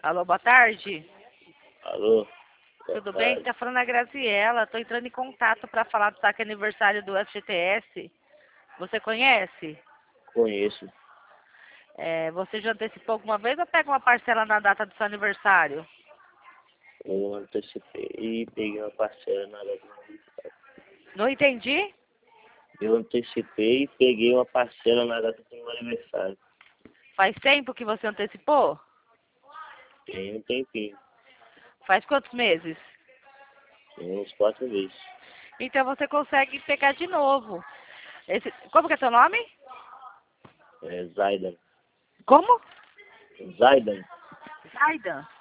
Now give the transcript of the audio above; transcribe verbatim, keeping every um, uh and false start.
Alô, boa tarde. Alô? Boa Tudo bem? tarde. Tá falando a Graziela. Tô entrando em contato para falar do saque aniversário do F G T S. Você conhece? Conheço. É, você já antecipou alguma vez ou pega uma parcela na data do seu aniversário? Eu antecipei e peguei uma parcela na data do meu aniversário. Não entendi? Eu antecipei e peguei uma parcela na data do meu aniversário. Faz tempo que você antecipou? Tem um tempinho. Faz quantos meses? Tem uns quatro meses. Então você consegue pegar de novo. Esse, como que é seu nome? É Zaidan. Como? Zaidan. Zaidan.